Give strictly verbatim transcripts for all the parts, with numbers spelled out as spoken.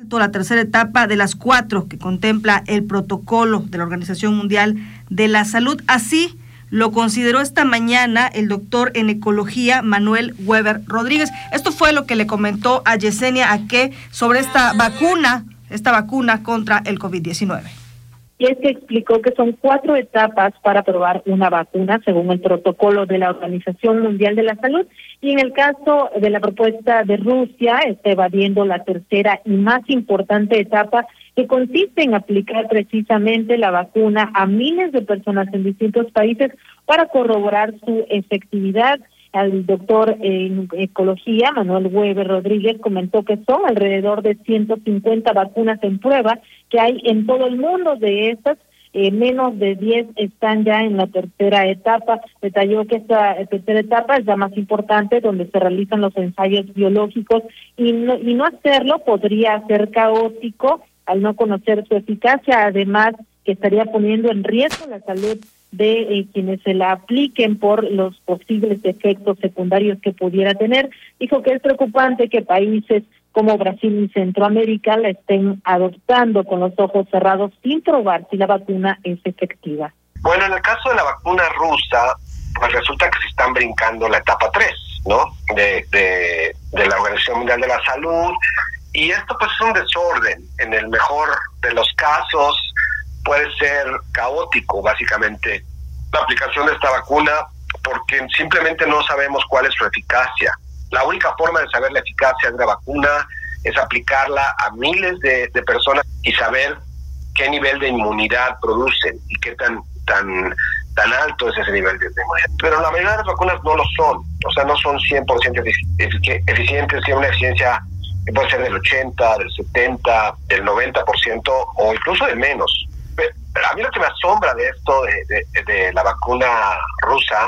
La tercera etapa de las cuatro que contempla el protocolo de la Organización Mundial de la Salud. Así lo consideró esta mañana el doctor en ecología Manuel Weber Rodríguez. Esto fue lo que le comentó a Yesenia Aque sobre esta vacuna, esta vacuna contra el COVID diecinueve. Y es que explicó que son cuatro etapas para probar una vacuna según el protocolo de la Organización Mundial de la Salud, y en el caso de la propuesta de Rusia está evadiendo la tercera y más importante etapa, que consiste en aplicar precisamente la vacuna a miles de personas en distintos países para corroborar su efectividad. El doctor en ecología, Manuel Weber Rodríguez, comentó que son alrededor de ciento cincuenta vacunas en prueba que hay en todo el mundo. De estas, eh, menos de diez están ya en la tercera etapa. Detalló que esta tercera etapa es la más importante, donde se realizan los ensayos biológicos, y no, y no hacerlo podría ser caótico al no conocer su eficacia, además que estaría poniendo en riesgo la salud de eh, quienes se la apliquen por los posibles efectos secundarios que pudiera tener. Dijo que es preocupante que países como Brasil y Centroamérica la estén adoptando con los ojos cerrados sin probar si la vacuna es efectiva. Bueno, en el caso de la vacuna rusa, pues resulta que se están brincando la etapa tres, ¿no? De, de, de la Organización Mundial de la Salud, y esto pues es un desorden. En el mejor de los casos puede ser caótico, básicamente, la aplicación de esta vacuna, porque simplemente no sabemos cuál es su eficacia. La única forma de saber la eficacia de la vacuna es aplicarla a miles de, de personas y saber qué nivel de inmunidad producen y qué tan tan tan alto es ese nivel de inmunidad. Pero la mayoría de las vacunas no lo son, o sea, no son cien por ciento efic- eficientes, tienen una eficiencia que puede ser del ochenta, del setenta, del noventa por ciento o incluso de menos. Pero a mí lo que me asombra de esto, de, de, de la vacuna rusa,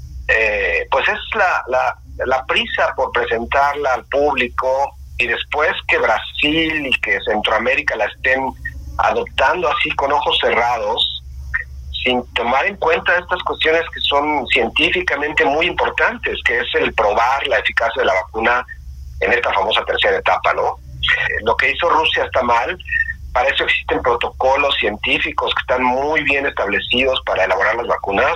eh, pues es la, la, la prisa por presentarla al público, y después que Brasil y que Centroamérica la estén adoptando así con ojos cerrados, sin tomar en cuenta estas cuestiones que son científicamente muy importantes, que es el probar la eficacia de la vacuna en esta famosa tercera etapa, ¿no? Eh, lo que hizo Rusia está mal. Para eso existen protocolos científicos que están muy bien establecidos para elaborar las vacunas,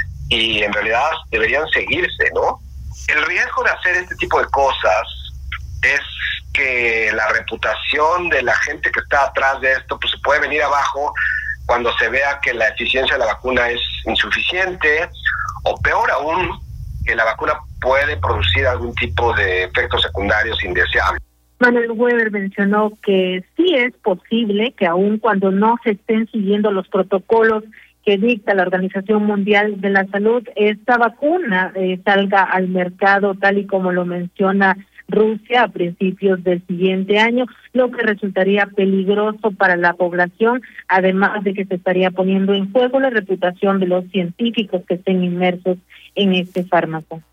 y en realidad deberían seguirse, ¿no? El riesgo de hacer este tipo de cosas es que la reputación de la gente que está atrás de esto pues se puede venir abajo cuando se vea que la eficiencia de la vacuna es insuficiente, o peor aún, que la vacuna puede producir algún tipo de efectos secundarios indeseables. Manuel Weber mencionó que sí es posible que aun cuando no se estén siguiendo los protocolos que dicta la Organización Mundial de la Salud, esta vacuna eh, salga al mercado tal y como lo menciona Rusia a principios del siguiente año, lo que resultaría peligroso para la población, además de que se estaría poniendo en juego la reputación de los científicos que estén inmersos en este fármaco.